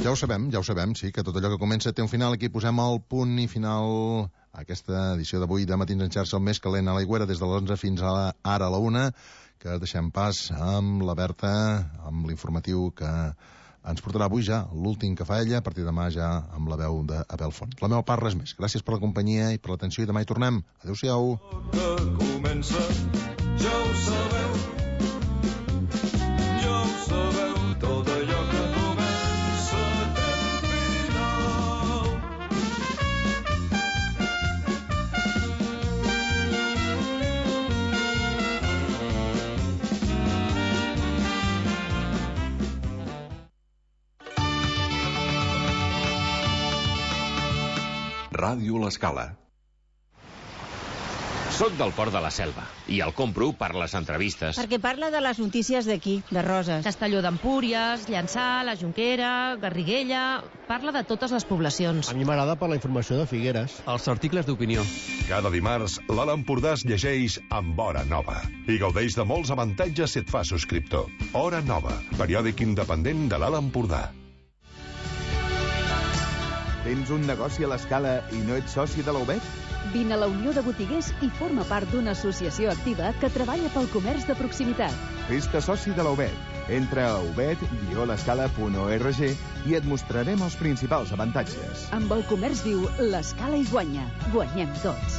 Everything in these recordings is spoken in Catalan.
Ja ho sabem, sí, que tot allò que comença té un final. Aquí posem el punt i final a aquesta edició d'avui de Matins en xarxa, el més calent a l'Aigüera, des de les 11 fins ara a la 1, que deixem pas amb la Berta, amb l'informatiu que ens portarà avui ja l'últim que fa ella, a partir de demà ja amb la veu d'Abel Font. La meva part, res més. Gràcies per la companyia i per l'atenció, i demà hi tornem. Adéu-siau. Comença, ja ho sabeu, tot allò que comença té final. Ràdio L'Escala. Soc del Port de la Selva i el compro per les entrevistes. Perquè parla de les notícies d'aquí, de Roses. Castelló d'Empúries, Llançà, la Jonquera, Garriguella... Parla de totes les poblacions. A mi m'agrada per la informació de Figueres. Els articles d'opinió. Cada dimarts, l'Alt Empordà es llegeix amb Hora Nova i gaudeix de molts avantatges si et fa subscriptor. Hora Nova, periòdic independent de l'Alt Empordà. Tens un negoci a l'Escala i no ets soci de la UBET? Vine a la Unió de Botiguers i forma part d'una associació activa que treballa pel comerç de proximitat. Fes-te soci de la UBET. Entra a ubet-l'escala.org i et mostrarem els principals avantatges. Amb el comerç viu, l'Escala hi guanya. Guanyem tots.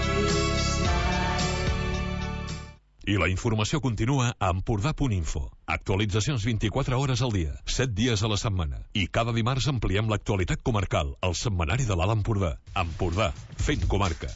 I la informació continua a Empordà.info. Actualitzacions 24 hores al dia, 7 dies a la setmana. I cada dimarts ampliem l'actualitat comarcal, al setmanari de l'Alt Empordà. Empordà, fent comarca.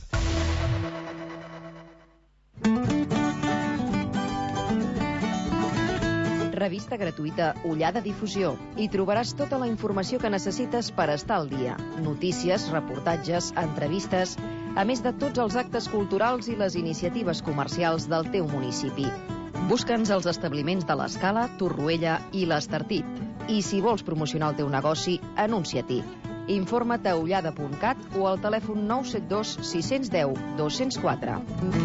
Revista gratuïta Ullada Difusió. Hi trobaràs tota la informació que necessites per estar al dia. Notícies, reportatges, entrevistes, a més de tots els actes culturals i les iniciatives comercials del teu municipi. Busca'ns als establiments de l'Escala, Torroella i l'Estartit. I si vols promocionar el teu negoci, anuncia-t'hi. Informa't a ullada.cat o al telèfon 972 610 204.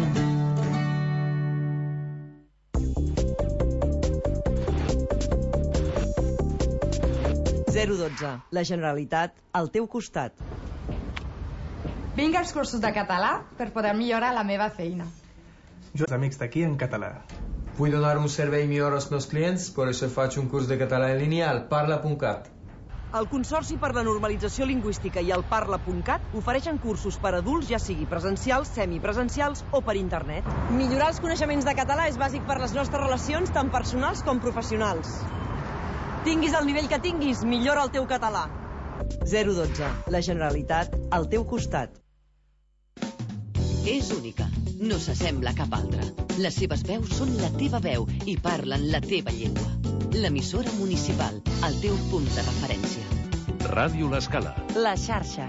012. La Generalitat al teu costat. Vinc als cursos de català per poder millorar la meva feina. Jo, els amics d'aquí en català. Vull donar un servei millor als meus clients, per això faig un curs de català en línia al parla.cat. El Consorci per la Normalització Lingüística i el Parla.cat ofereixen cursos per adults, ja sigui presencials, semipresencials o per internet. Millorar els coneixements de català és bàsic per les nostres relacions, tant personals com professionals. Tinguis el nivell que tinguis, millora el teu català. 012. La Generalitat al teu costat. És única. No s'assembla a cap altra. Les seves veus són la teva veu i parlen la teva llengua. L'emissora municipal, el teu punt de referència. Ràdio L'Escala. La xarxa.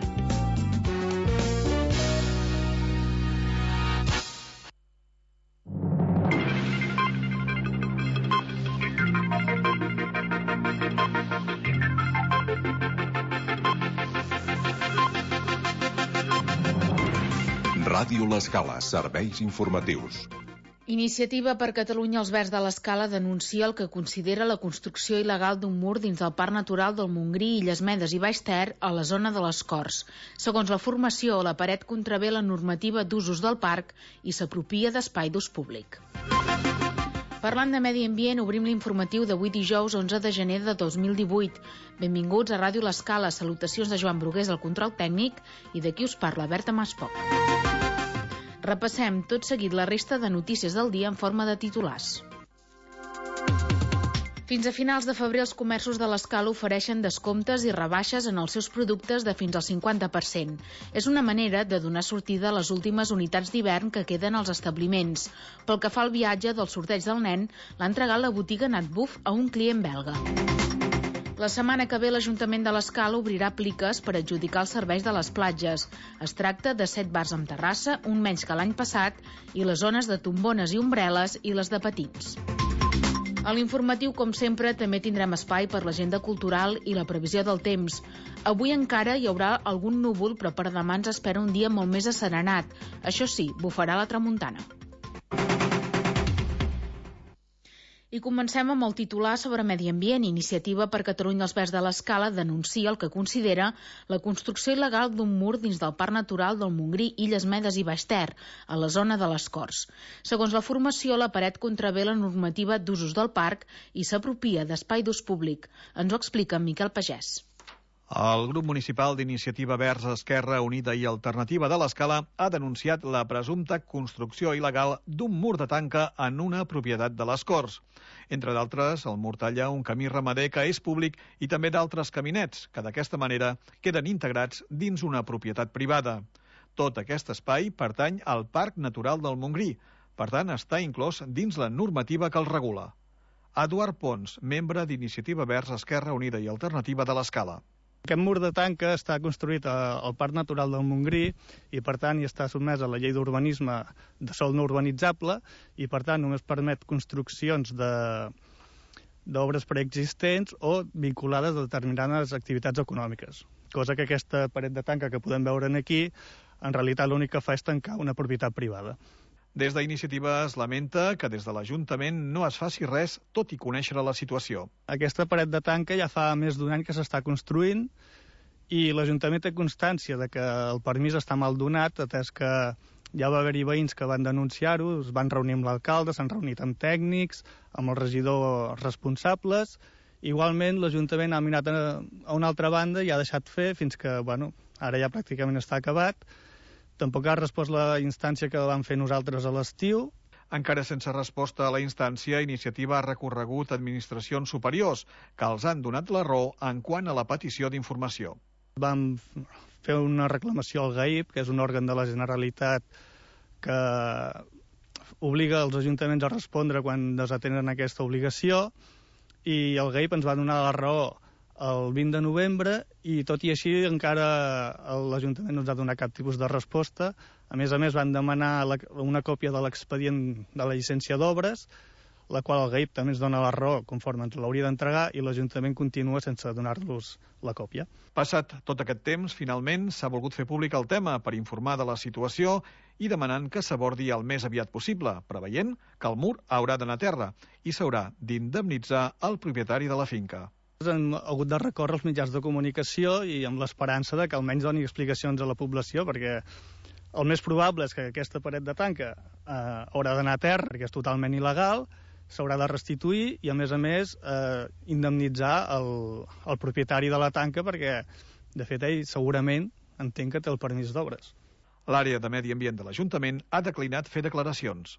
Ràdio L'Escala, serveis informatius. Iniciativa per Catalunya Els Verds de l'Escala denuncia el que considera la construcció il·legal d'un mur dins del Parc Natural del Montgrí, Illes Medes i Baix Ter, a la zona de les Corts. Segons la formació, la paret contravé la normativa d'usos del parc i s'apropia d'espai d'ús públic. Parlant de medi ambient, obrim l'informatiu d'avui dijous 11 de gener de 2018. Benvinguts a Ràdio L'Escala. Salutacions de Joan Brugués al control tècnic i de qui us parla, Berta Maspoc. Repassem tot seguit la resta de notícies del dia en forma de titulars. Fins a finals de febrer, els comerços de l'Escala ofereixen descomptes i rebaixes en els seus productes de fins al 50%. És una manera de donar sortida a les últimes unitats d'hivern que queden als establiments. Pel que fa al viatge del sorteig del nen, l'ha entregat la botiga Natbuf a un client belga. La setmana que ve l'Ajuntament de l'Escala obrirà pliques per adjudicar els serveis de les platges. Es tracta de 7 bars amb terrassa, un menys que l'any passat, i les zones de tombones i ombreles i les de patins. A l'informatiu, com sempre, també tindrem espai per l'agenda cultural i la previsió del temps. Avui encara hi haurà algun núvol, però per demà ens espera un dia molt més asserenat. Això sí, bufarà la tramuntana. I comencem amb el titular sobre medi ambient. Iniciativa per Catalunya Els Verds de l'Escala denuncia el que considera la construcció il·legal d'un mur dins del Parc Natural del Montgrí, Illes Medes i Baix Ter, a la zona de les Corts. Segons la formació, la paret contravé la normativa d'usos del parc i s'apropia d'espai d'ús públic. Ens ho explica en Miquel Pagès. El grup municipal d'Iniciativa Verds Esquerra Unida i Alternativa de l'Escala ha denunciat la presumpta construcció il·legal d'un mur de tanca en una propietat de les Corts. Entre d'altres, el mur talla un camí ramader que és públic i també d'altres caminets, que d'aquesta manera queden integrats dins una propietat privada. Tot aquest espai pertany al Parc Natural del Montgrí, per tant està inclòs dins la normativa que el regula. Eduard Pons, membre d'Iniciativa Verds Esquerra Unida i Alternativa de l'Escala. Aquest mur de tanca està construït al Parc Natural del Montgrí i, per tant, hi està sotmès a la llei d'urbanisme de sòl no urbanitzable i, per tant, només permet construccions d'obres preexistents o vinculades a determinades activitats econòmiques. Cosa que aquesta paret de tanca que podem veure aquí, en realitat l'únic que fa és tancar una propietat privada. Des d'Iniciativa es lamenta que des de l'Ajuntament no es faci res, tot i conèixer la situació. Aquesta paret de tanca ja fa més d'un any que s'està construint i l'Ajuntament té constància de que el permís està mal donat, atès que ja va haver-hi veïns que van denunciar-ho, es van reunir amb l'alcalde, s'han reunit amb tècnics, amb els regidors responsables. Igualment, l'Ajuntament ha mirat a una altra banda i ha deixat fer fins que, ara ja pràcticament està acabat. Tampoc ha respost la instància que vam fer nosaltres a l'estiu. Encara sense resposta a la instància, Iniciativa ha recorregut a administracions superiors, que els han donat la raó en quant a la petició d'informació. Vam fer una reclamació al GAIP, que és un òrgan de la Generalitat que obliga els ajuntaments a respondre quan desatenen aquesta obligació, i el GAIP ens va donar la raó el 20 de novembre i tot i així encara l'Ajuntament no ens ha donat cap tipus de resposta. A més, van demanar una còpia de l'expedient de la llicència d'obres, la qual el GAIP també ens dona la raó conforme ens l'hauria d'entregar i l'Ajuntament continua sense donar-los la còpia. Passat tot aquest temps, finalment s'ha volgut fer públic el tema per informar de la situació i demanant que s'abordi el més aviat possible, preveient que el mur haurà d'anar a terra i s'haurà d'indemnitzar el propietari de la finca. Hem hagut de recórrer als mitjans de comunicació i amb l'esperança de que almenys doni explicacions a la població, perquè el més probable és que aquesta paret de tanca haurà d'anar a terra, perquè és totalment il·legal, s'haurà de restituir i, a més, indemnitzar el propietari de la tanca, perquè, de fet, ell segurament entén que té el permís d'obres. L'àrea de Medi Ambient de l'Ajuntament ha declinat fer declaracions.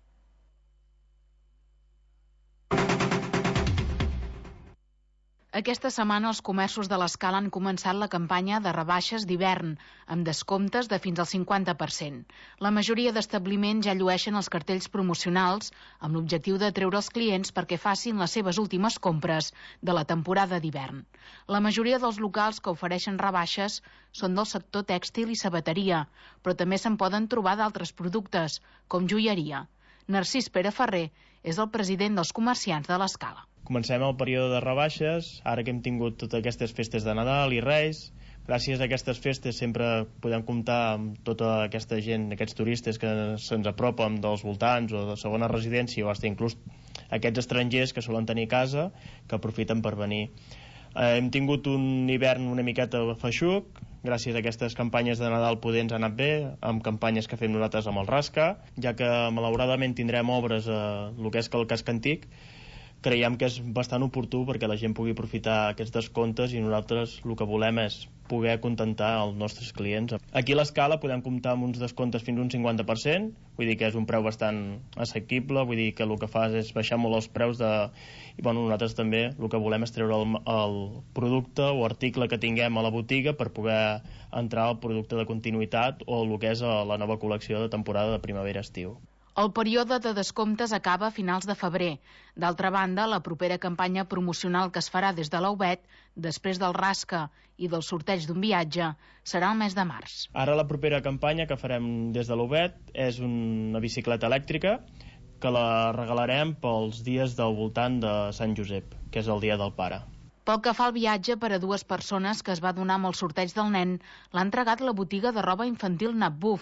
Aquesta setmana els comerços de l'Escala han començat la campanya de rebaixes d'hivern, amb descomptes de fins al 50%. La majoria d'establiments ja llueixen els cartells promocionals amb l'objectiu de treure els clients perquè facin les seves últimes compres de la temporada d'hivern. La majoria dels locals que ofereixen rebaixes són del sector tèxtil i sabateria, però també se'n poden trobar d'altres productes, com joieria. Narcís Pere Ferrer és el president dels comerciants de l'Escala. Comencem el període de rebaixes, ara que hem tingut totes aquestes festes de Nadal i Reis. Gràcies a aquestes festes sempre podem comptar amb tota aquesta gent, aquests turistes que se'ns apropen dels voltants o de segona residència o fins inclús aquests estrangers que solen tenir casa, que aprofiten per venir. Hem tingut un hivern una miqueta feixuc, gràcies a aquestes campanyes de Nadal poder ens ha anat bé, amb campanyes que fem nosaltres amb el Rasca, ja que malauradament tindrem obres a el que és el casc antic. Creiem que és bastant oportú perquè la gent pugui aprofitar aquests descomptes i nosaltres el que volem és poder acontentar els nostres clients. Aquí a l'Escala podem comptar amb uns descomptes fins a un 50%, vull dir que és un preu bastant assequible, vull dir que el que fa és baixar molt els preus i nosaltres també el que volem és treure el producte o article que tinguem a la botiga per poder entrar al producte de continuïtat o el que és la nova col·lecció de temporada de primavera-estiu. El període de descomptes acaba a finals de febrer. D'altra banda, la propera campanya promocional que es farà des de l'UBET, després del Rasca i del sorteig d'un viatge, serà el mes de març. Ara la propera campanya que farem des de l'UBET és una bicicleta elèctrica que la regalarem pels dies del voltant de Sant Josep, que és el dia del pare. Pel que fa al viatge per a 2 persones que es va donar amb el sorteig del nen, l'ha entregat la botiga de roba infantil Napbuf,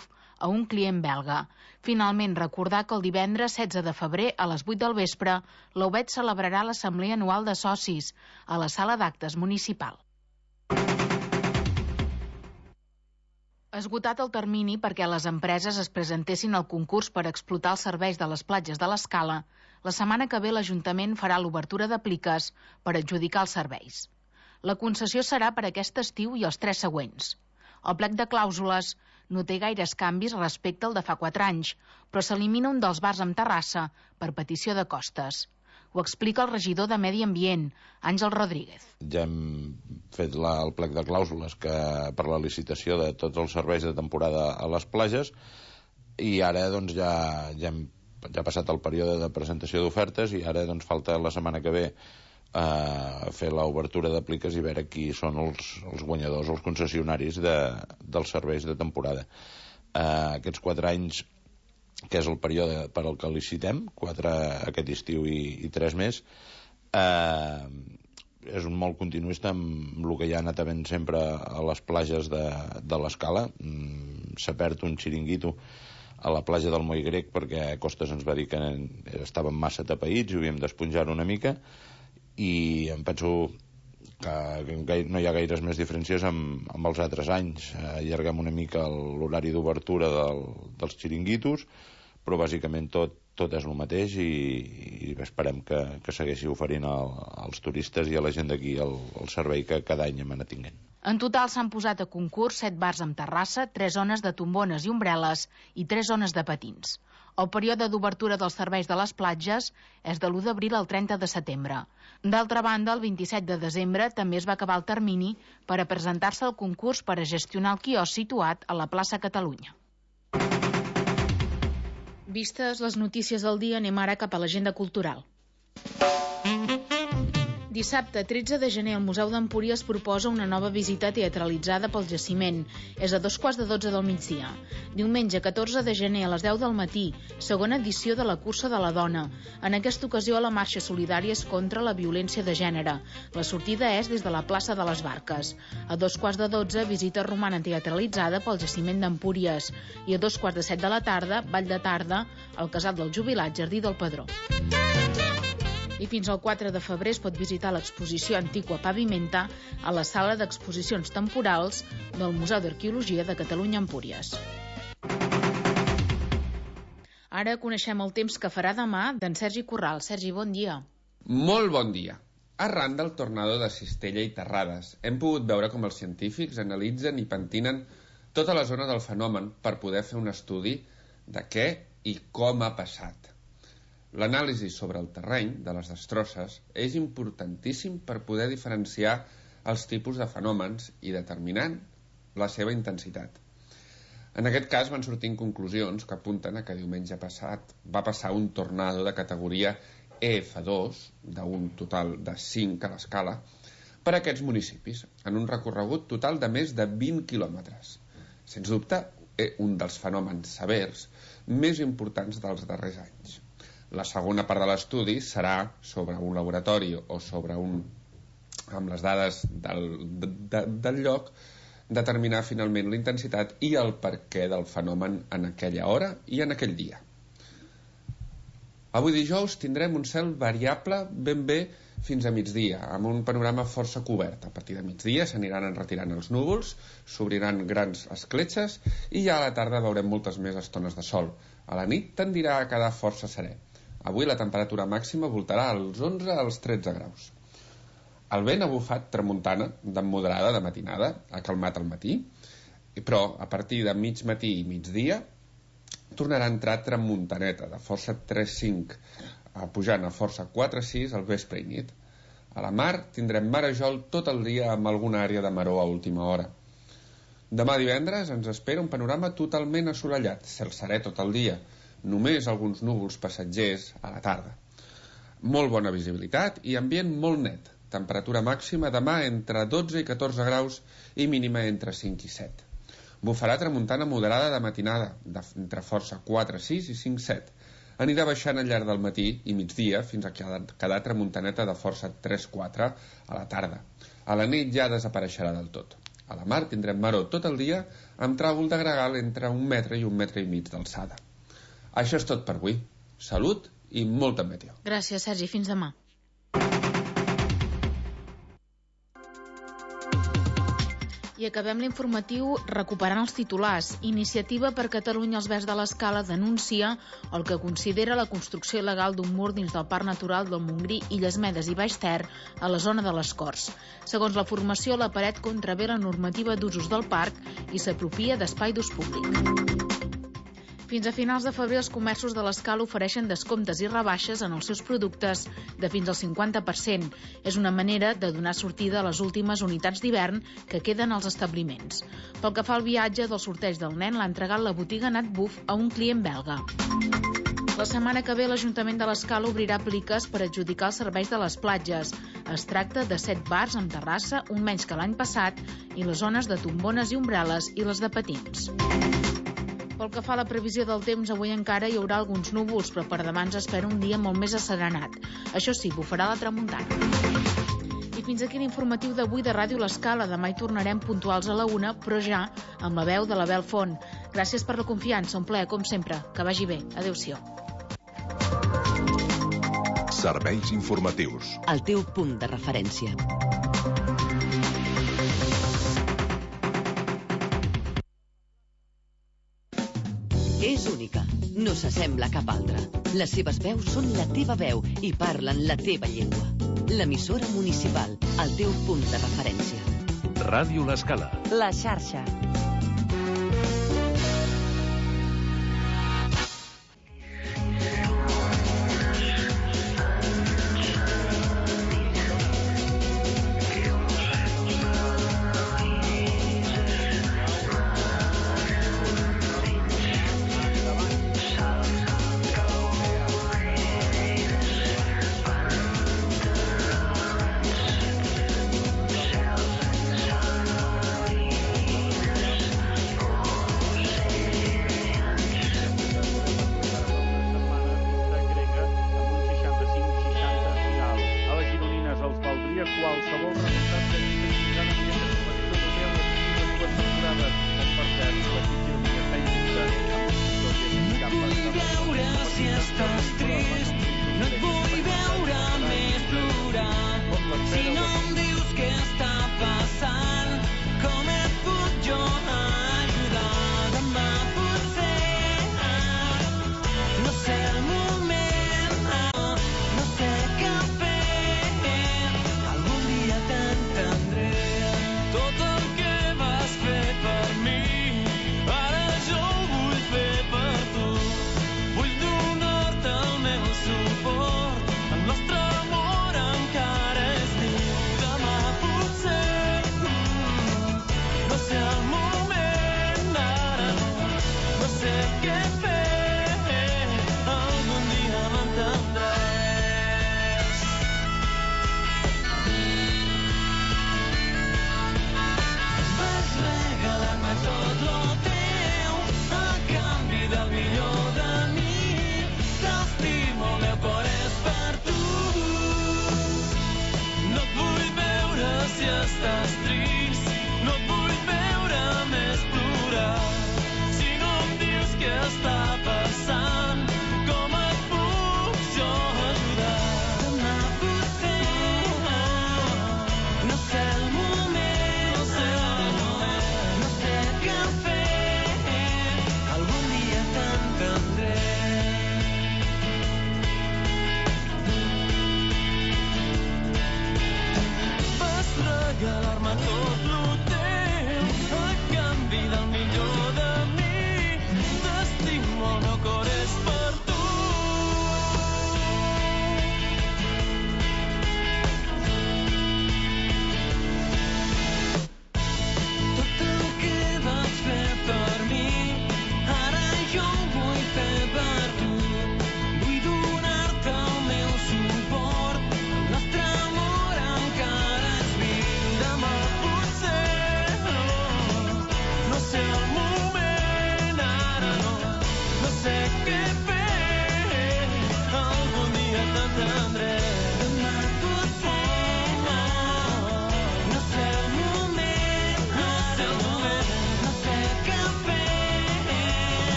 a un client belga. Finalment, recordar que el divendres 16 de febrer a les 8 del vespre l'UBET celebrarà l'Assemblea Anual de Socis a la Sala d'Actes Municipal. Esgotat el termini perquè les empreses es presentessin al concurs per explotar els serveis de les platges de l'Escala, la setmana que ve l'Ajuntament farà l'obertura de pliques per adjudicar els serveis. La concessió serà per aquest estiu i els 3 següents. El plec de clàusules no té gaires canvis respecte al de fa 4 anys, però s'elimina un dels bars amb terrassa per petició de Costes. Ho explica el regidor de Medi Ambient, Àngel Rodríguez. Ja hem fet el plec de clàusules per la licitació de tots els serveis de temporada a les platges i ara doncs, ja ha passat el període de presentació d'ofertes i ara doncs, falta la setmana que ve fer l'obertura d'apliques i veure qui són els guanyadors, els concessionaris dels serveis de temporada. Aquests 4 anys, que és el període per al que licitem, 4 aquest estiu i 3 més, és molt continuista amb el que ja ha anat havent sempre a les platges de l'Escala. S'ha perd un xiringuito a la platja del Moll Grec perquè Costes ens va dir que estàvem massa tapeïts i havíem d'esponjar una mica, i em penso que no hi ha gaires més diferències amb els altres anys. Allarguem una mica l'horari d'obertura dels xiringuitos, però bàsicament tot és el mateix i esperem que segueixi oferint als turistes i a la gent d'aquí el servei que cada any hem anat tinguent. En total s'han posat a concurs 7 bars amb terrassa, 3 zones de tombones i ombrel·les i 3 zones de patins. El període d'obertura dels serveis de les platges és de l'1 d'abril al 30 de setembre. D'altra banda, el 27 de desembre també es va acabar el termini per a presentar-se al concurs per a gestionar el quiosc situat a la plaça Catalunya. Vistes les notícies del dia, anem ara cap a l'agenda cultural. Dissabte, 13 de gener, el Museu d'Empúries proposa una nova visita teatralitzada pel jaciment. És a 2:15 del migdia. Diumenge, 14 de gener, a les 10 del matí, segona edició de la Cursa de la Dona. En aquesta ocasió, la marxa solidària és contra la violència de gènere. La sortida és des de la plaça de les Barques. A 2:15, visita romana teatralitzada pel jaciment d'Empúries. I a 2:15 de la tarda, ball de tarda, al Casal del Jubilat, Jardí del Pedró. I fins al 4 de febrer es pot visitar l'exposició Antiqua Pavimenta a la sala d'exposicions temporals del Museu d'Arqueologia de Catalunya Empúries. Ara coneixem el temps que farà demà d'en Sergi Corral. Sergi, bon dia. Molt bon dia. Arran del tornado de Cistella i Terrades, hem pogut veure com els científics analitzen i pentinen tota la zona del fenomen per poder fer un estudi de què i com ha passat. L'anàlisi sobre el terreny de les destrosses és importantíssim per poder diferenciar els tipus de fenòmens i determinant la seva intensitat. En aquest cas van sortint conclusions que apunten a que diumenge passat va passar un tornado de categoria EF2, d'un total de 5 a l'escala, per a aquests municipis, en un recorregut total de més de 20 quilòmetres. Sens dubte, un dels fenòmens severs més importants dels darrers anys. La segona part de l'estudi serà sobre un laboratori o sobre amb les dades del lloc, determinar finalment la intensitat i el perquè del fenomen en aquella hora i en aquell dia. Avui dijous tindrem un cel variable ben bé fins a migdia, amb un panorama força cobert. A partir de migdia s'aniran retirant els núvols, s'obriran grans escletxes i ja a la tarda veurem moltes més estones de sol. A la nit tendirà a quedar força serè. Avui la temperatura màxima voltarà als 11 als 13 graus. El vent ha bufat tramuntana de moderada de matinada, ha calmat al matí, però a partir de mig matí i migdia tornarà a entrar tramuntaneta de força 3-5, pujant a força 4-6 al vespre i nit. A la mar tindrem marejol tot el dia amb alguna àrea de maror a última hora. Demà divendres ens espera un panorama totalment assolellat, cel serè tot el dia, només alguns núvols passatgers a la tarda. Molt bona visibilitat i ambient molt net. Temperatura màxima demà entre 12 i 14 graus i mínima entre 5 i 7. Bufarà tramuntana moderada de matinada, entre força 4, 6 i 5, 7. Anirà baixant al llarg del matí i migdia fins a quedar tramuntaneta de força 3, 4 a la tarda. A la nit ja desapareixerà del tot. A la mar tindrem maror tot el dia, amb tràvol de gregal entre 1 metre i 1,5 metres d'alçada. Això és tot per avui. Salut i molta meteo. Gràcies, Sergi. Fins demà. I acabem l'informatiu recuperant els titulars. Iniciativa per Catalunya als Verds de l'Escala denuncia el que considera la construcció il·legal d'un mur dins del Parc Natural del Montgrí, Illes Medes i Baix Ter, a la zona de les Corts. Segons la formació, la paret contravé la normativa d'usos del parc i s'apropia d'espai d'ús públic. Fins a finals de febrer, els comerços de l'Escala ofereixen descomptes i rebaixes en els seus productes de fins al 50%. És una manera de donar sortida a les últimes unitats d'hivern que queden als establiments. Pel que fa al viatge del sorteig del nen, l'ha entregat la botiga Nat Buff a un client belga. La setmana que ve, l'Ajuntament de l'Escala obrirà pliques per adjudicar els serveis de les platges. Es tracta de 7 bars amb terrassa, un menys que l'any passat, i les zones de tombones i ombrel·les i les de patins. Pel que fa a la previsió del temps, avui encara hi haurà alguns núvols, però per demà ens espera un dia molt més asserenat. Això sí, bufarà la tramuntana. I fins aquí l'informatiu d'avui de Ràdio L'Escala. Demà hi tornarem puntuals a la 1, però ja amb la veu de l'Abel Font. Gràcies per la confiança, un plaer, com sempre. Que vagi bé. Adéu-siau. Serveis informatius. El teu punt de referència. És única, no s'assembla a cap altra. Les seves veus són la teva veu i parlen la teva llengua. L'emissora municipal, el teu punt de referència. Ràdio L'Escala. La xarxa.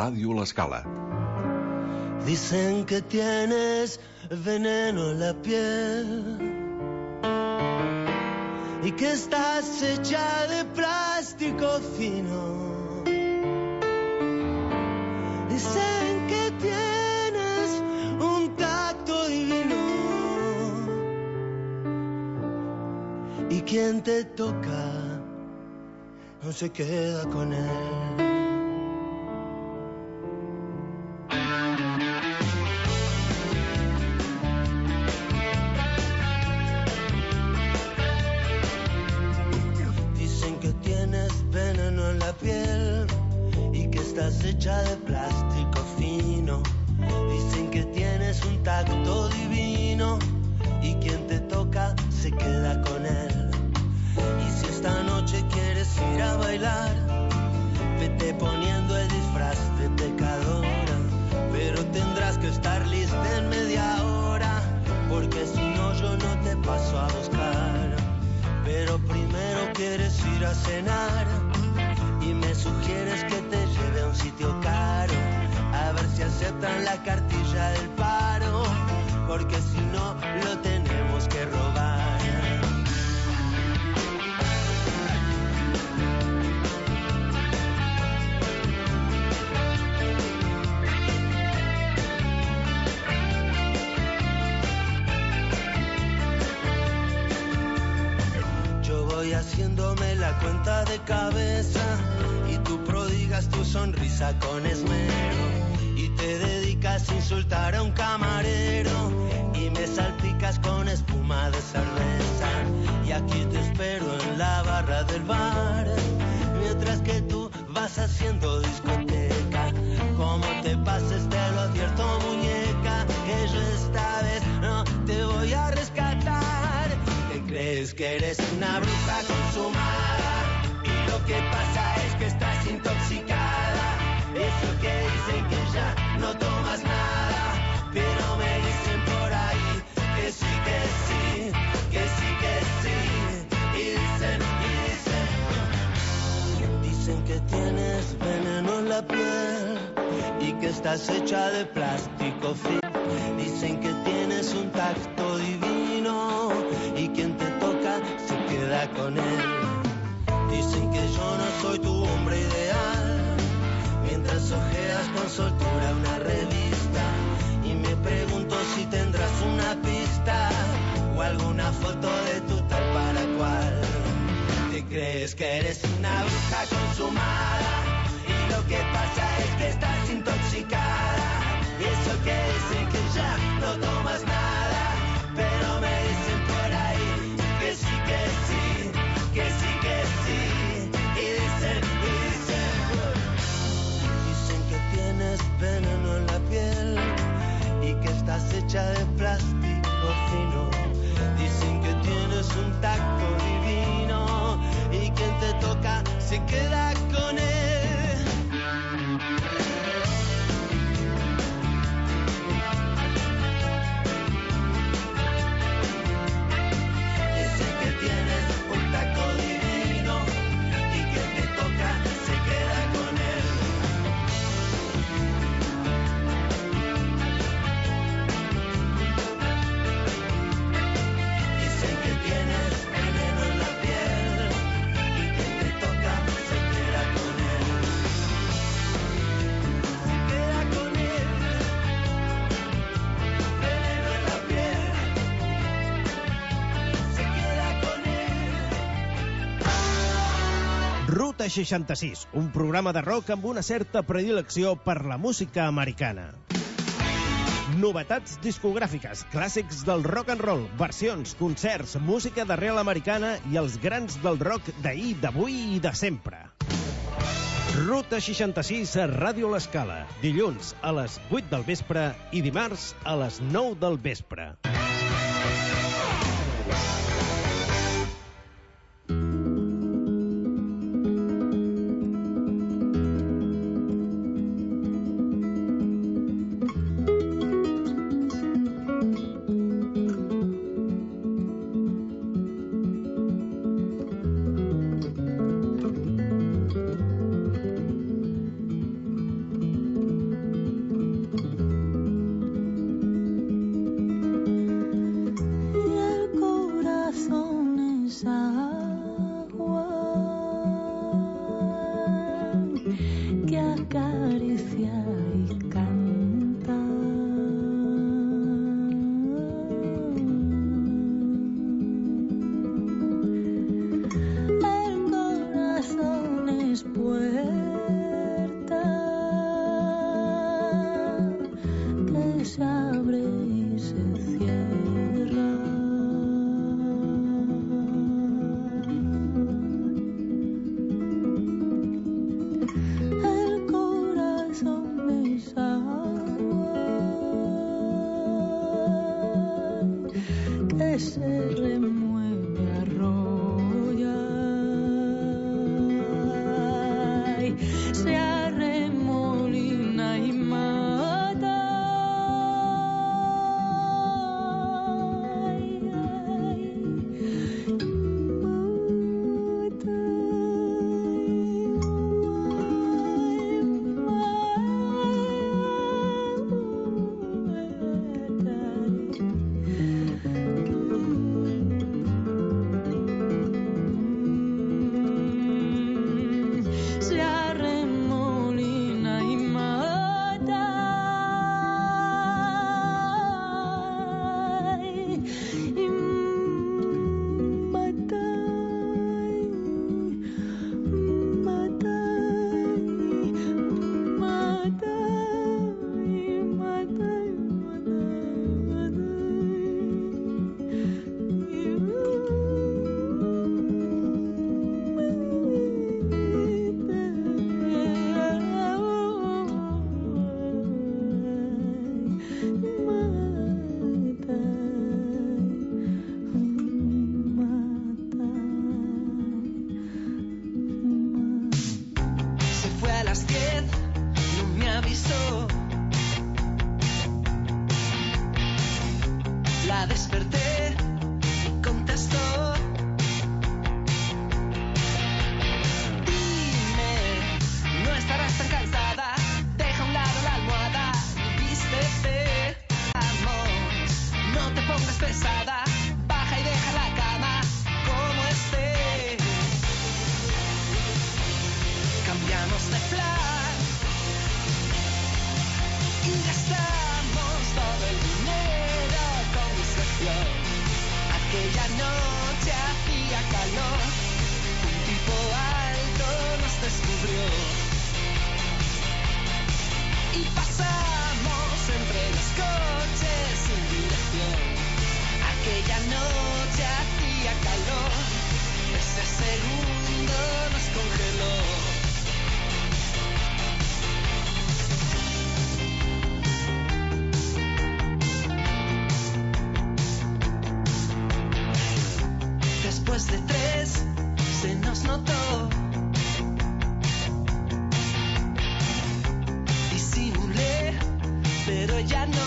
Radio La Scala. Dicen que tienes veneno en la piel y que estás hecha de plástico fino. Dicen que tienes un tacto divino y quien te toca no se queda con él. Hecha de plástico fino. Dicen que tienes un tacto divino y quien te toca se queda con él. Y si esta noche quieres ir a bailar, vete poniendo el disfraz de pecadora, pero tendrás que estar lista en media hora, porque si no yo no te paso a buscar. Pero primero quieres ir a cenar y me sugieres que te lleve a un sitio caro, a ver si aceptan la cartilla del paro, porque si no lo tenemos que robar. Yo voy haciéndome la cuenta de cabeza y tú prodigas tu sonrisa con esmero y te dedicas a insultar a un camarero y me salpicas con espuma de cerveza y aquí te espero en la barra del bar mientras que tú vas haciendo discoteca. Como te pases te lo advierto, muñeca, que yo esta vez no te voy a rescatar. ¿Te crees que eres una bruja consumada? Y lo que pasa es que estás intoxicada. Eso que dicen que ya no tomas nada, pero me dicen por ahí que sí, que sí, que sí, que sí. Y dicen que tienes veneno en la piel y que estás hecha de plástico fino. Dicen que tienes un tacto divino y quien te toca se queda con él. Dicen que yo no soy tu hombre ideal, mientras ojeas con soltura una revista y me pregunto si tendrás una pista o alguna foto de tu tal para cual. Te crees que eres una bruja consumada y lo que pasa es que estás intoxicada. Y eso que dicen que ya no tomas nada, pero me dicen por ahí que sí, que sí, que sí, que sí. Y dicen que tienes veneno en la piel y que estás hecha de plástico fino. Dicen que tienes un tacto divino y quien te toca se queda con él. Ruta 66, un programa de rock amb una certa predilecció per la música americana. Novetats discogràfiques, clàssics del rock and roll, versions, concerts, música d'arrel americana i els grans del rock d'ahir, d'avui i de sempre. Ruta 66 a Ràdio L'Escala, dilluns a les 8 del vespre i dimarts a les 9 del vespre. cruzamos entre los coches sin dirección. Aquella noche hacía calor, ese segundo nos congeló. Después de 3 se nos notó. Disimulé, pero ya no.